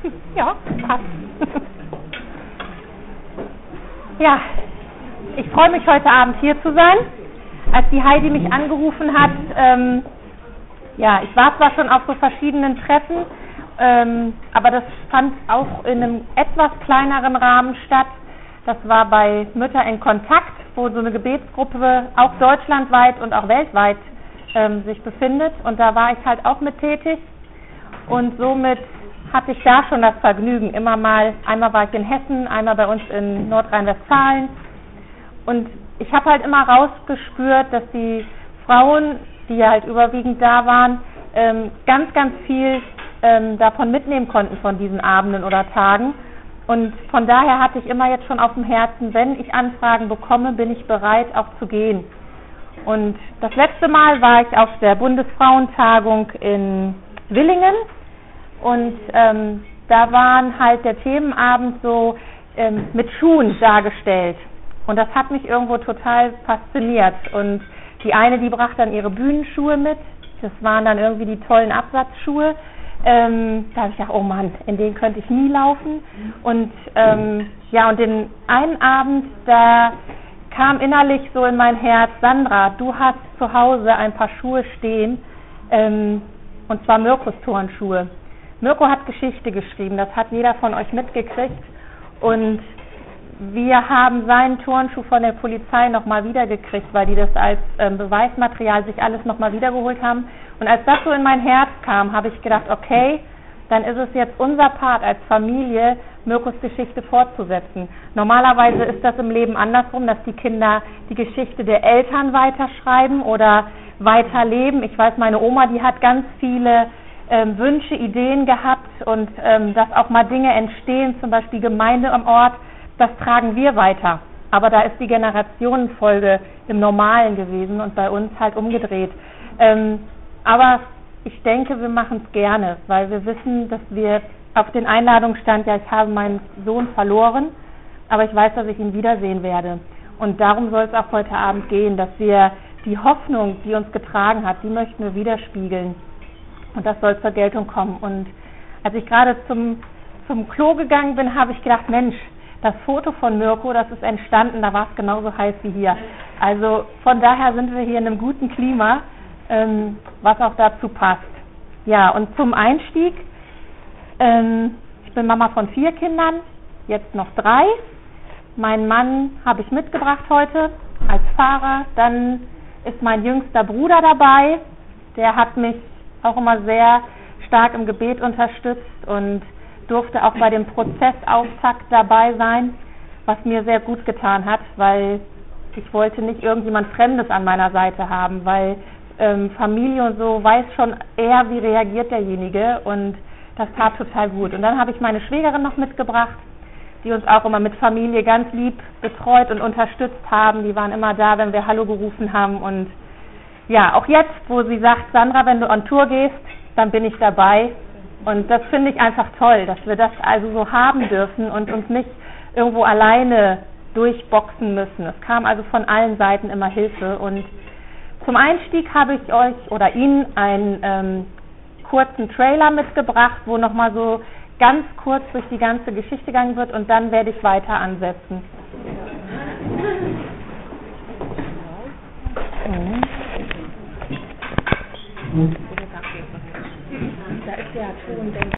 Ja, passt. Ja, ich freue mich heute Abend hier zu sein. Als die Heidi mich angerufen hat, ich war zwar schon auf so verschiedenen Treffen, aber das fand auch in einem etwas kleineren Rahmen statt. Das war bei Mütter in Kontakt, wo so eine Gebetsgruppe auch deutschlandweit und auch weltweit sich befindet. Und da war ich halt auch mit tätig. Und somit hatte ich da schon das Vergnügen. Einmal war ich in Hessen, einmal bei uns in Nordrhein-Westfalen. Und ich habe halt immer rausgespürt, dass die Frauen, die halt überwiegend da waren, ganz, ganz viel davon mitnehmen konnten von diesen Abenden oder Tagen. Und von daher hatte ich immer jetzt schon auf dem Herzen, wenn ich Anfragen bekomme, bin ich bereit auch zu gehen. Und das letzte Mal war ich auf der Bundesfrauentagung in Willingen und da waren halt der Themenabend so mit Schuhen dargestellt. Und das hat mich irgendwo total fasziniert. Und die eine, die brachte dann ihre Bühnenschuhe mit. Das waren dann irgendwie die tollen Absatzschuhe. Da habe ich gedacht, oh Mann, in denen könnte ich nie laufen. Und und den einen Abend, da kam innerlich so in mein Herz, Sandra, du hast zu Hause ein paar Schuhe stehen, und zwar Mirkos Turnschuhe. Mirko hat Geschichte geschrieben, das hat jeder von euch mitgekriegt. Und wir haben seinen Turnschuh von der Polizei nochmal wiedergekriegt, weil die das als Beweismaterial sich alles nochmal wiedergeholt haben. Und als das so in mein Herz kam, habe ich gedacht, okay, dann ist es jetzt unser Part als Familie, Mirkos Geschichte fortzusetzen. Normalerweise ist das im Leben andersrum, dass die Kinder die Geschichte der Eltern weiterschreiben oder weiterleben. Ich weiß, meine Oma, die hat ganz viele Wünsche, Ideen gehabt und dass auch mal Dinge entstehen, zum Beispiel Gemeinde am Ort, das tragen wir weiter. Aber da ist die Generationenfolge im Normalen gewesen und bei uns halt umgedreht. Aber ich denke, wir machen es gerne, weil wir wissen, dass wir auf den Einladungen stand, ja, ich habe meinen Sohn verloren, aber ich weiß, dass ich ihn wiedersehen werde. Und darum soll es auch heute Abend gehen, dass wir die Hoffnung, die uns getragen hat, die möchten wir widerspiegeln. Und das soll zur Geltung kommen. Und als ich gerade zum Klo gegangen bin, habe ich gedacht, Mensch, das Foto von Mirko, das ist entstanden, da war es genauso heiß wie hier. Also von daher sind wir hier in einem guten Klima, was auch dazu passt. Ja, und zum Einstieg, ich bin Mama von 4 Kindern, jetzt noch 3. Meinen Mann habe ich mitgebracht heute als Fahrer. Dann ist mein jüngster Bruder dabei, der hat mich auch immer sehr stark im Gebet unterstützt und durfte auch bei dem Prozessauftakt dabei sein, was mir sehr gut getan hat, weil ich wollte nicht irgendjemand Fremdes an meiner Seite haben, weil Familie und so weiß schon eher, wie reagiert derjenige, und das tat total gut. Und dann habe ich meine Schwägerin noch mitgebracht, die uns auch immer mit Familie ganz lieb betreut und unterstützt haben. Die waren immer da, wenn wir Hallo gerufen haben. Und ja, auch jetzt, wo sie sagt, Sandra, wenn du on Tour gehst, dann bin ich dabei. Und das finde ich einfach toll, dass wir das also so haben dürfen und uns nicht irgendwo alleine durchboxen müssen. Es kam also von allen Seiten immer Hilfe. Und zum Einstieg habe ich euch oder Ihnen einen kurzen Trailer mitgebracht, wo nochmal so ganz kurz durch die ganze Geschichte gegangen wird, und dann werde ich weiter ansetzen. Da ist der Ton,